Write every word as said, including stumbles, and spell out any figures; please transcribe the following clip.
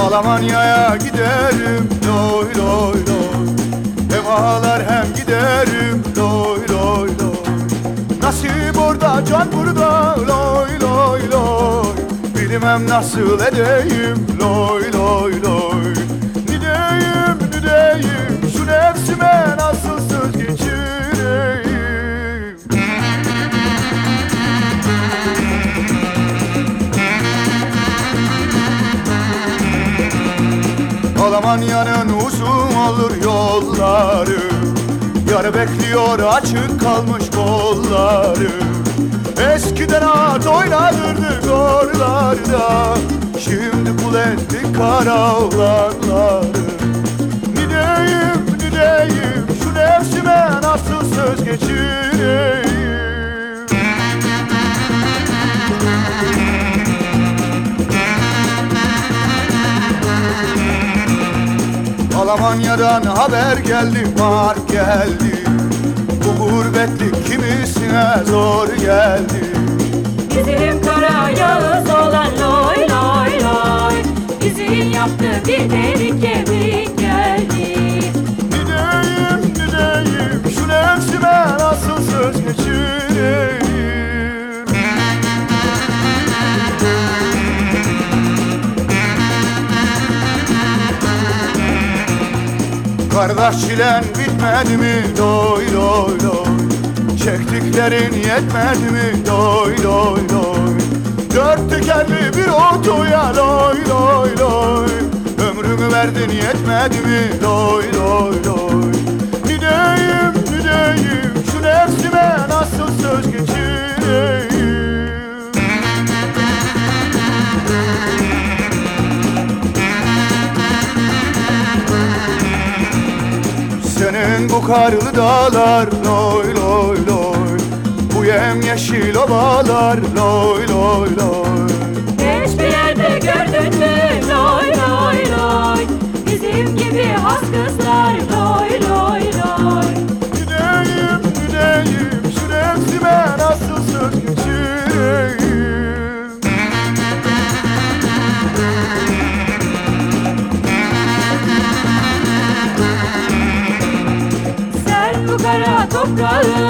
Almanya'ya giderim loy loy loy. Hem ağlar hem giderim loy loy loy. Nasip orada can burada loy loy loy. Bilmem nasıl edeyim loy loy loy. Nideyim nideyim şu nefsime nasıl söz geçireyim. Almanya'nın uzun olur yolları. Yar bekliyor açık kalmış kolları. Eskiden at oynanırdı oralarda. Şimdi kul ettik kara oğlanları. Nideyim nideyim şu nefsime nasıl söz geçireyim. Almanya'dan haber geldi, var geldi. Bu gurbetlik kimisine zor geldi. Bizim kara Yağız olan loy loy loy. Bizim yaptı bir delik kemik geldi. Nideyim nideyim şu nefsime nasıl söz geçireyim. Kardeş çilen bitmedi mi loy loy loy. Çektiklerin yetmedi mi loy loy loy. Dört tekerli bir otoya loy loy loy. Ömrümü verdin yetmedi mi loy loy loy. Nideyim nideyim şu nefsime nasıl söz geçireyim. Senin bu karlı dağlar loy loy loy. Bu yemyeşil ovalar loy loy loy. Hiçbir yerde gördün mü loy loy loy. Bizim gibi has kızlar loy loy loy. Gideyim gideyim şu nefsime nasıl söz geçireyim. Sen bu kara toprağın